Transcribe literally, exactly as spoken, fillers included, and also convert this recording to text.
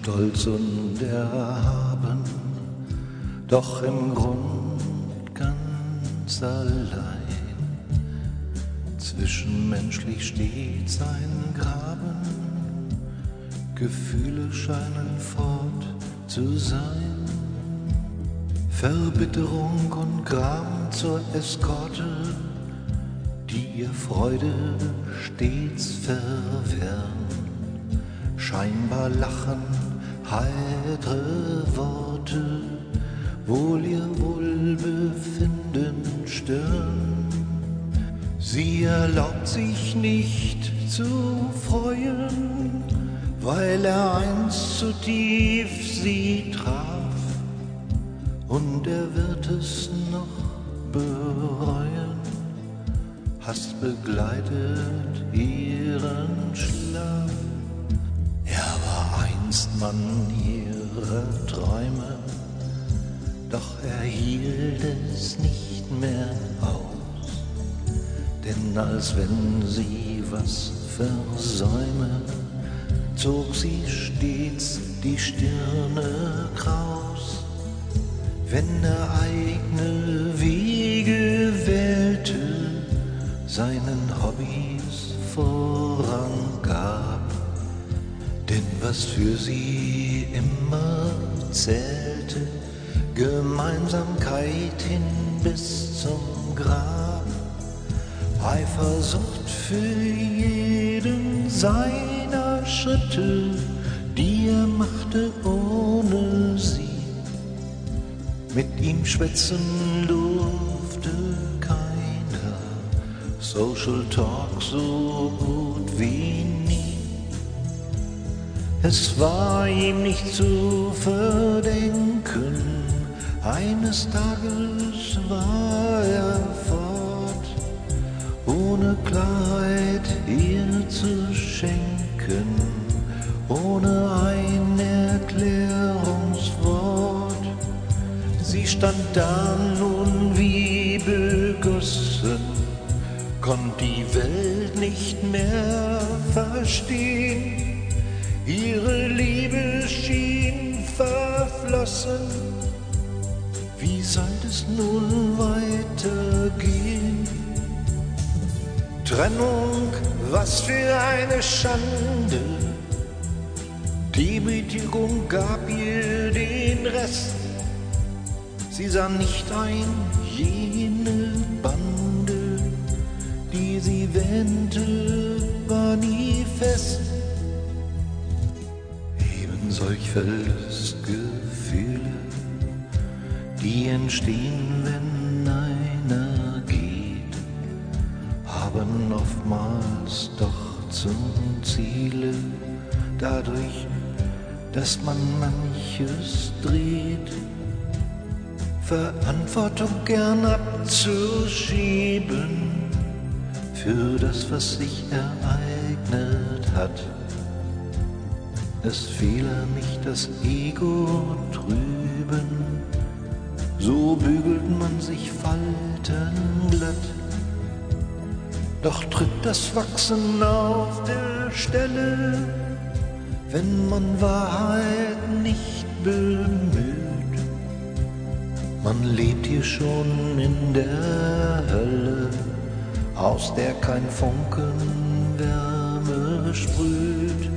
stolz und erhaben, doch im Grund ganz allein. Zwischenmenschlich steht sein Graben, Gefühle scheinen fort zu sein. Verbitterung und Gram zur Eskorte, die ihr Freude stets verwehren. Scheinbar lachen heitere Worte, wohl ihr Wohlbefinden stören. Sie erlaubt sich nicht zu freuen, weil er einst zu tief sie traf, und er wird es noch bereuen. Hass begleitet ihren Schlaf. Er war einst Mann ihrer Träume, doch er hielt es nicht mehr aus. Denn als wenn sie was versäume, zog sie stets die Stirne kraus. Wenn er eigene Wege wählte, seinen Hobbys Vorrang gab. Denn was für sie immer zählte, Gemeinsamkeit hin bis zum Grab. Eifersucht für jeden seiner Schritte, die er machte ohne sie. Mit ihm schwätzen durfte keiner, Social Talk so gut wie nie. Es war ihm nicht zu verdenken, eines Tages war er fort, ohne Klarheit ihr zu schenken, ohne ein Erklärungswort. Sie stand da nun wie begossen, konnt die Welt nicht mehr verstehen. Ihre Liebe schien verflossen. Wie sollte es nun weitergehen? Trennung, was für eine Schande. Demütigung gab ihr den Rest. Sie sah nicht ein, jene Bande, die sie wähnte, war nie fest. Eben solch Verlustgefühle, die entstehen, wenn einer geht, haben oftmals doch zum Ziele, dadurch, dass man manches dreht. Verantwortung gern abzuschieben für das, was sich ereignet hat. Es fehle nicht das Ego trüben, so bügelt man sich faltenglatt. Doch tritt das Wachsen auf der Stelle, wenn man Wahrheit nicht bemüht. Man lebt hier schon in der Hölle, aus der kein Funken Wärme sprüht.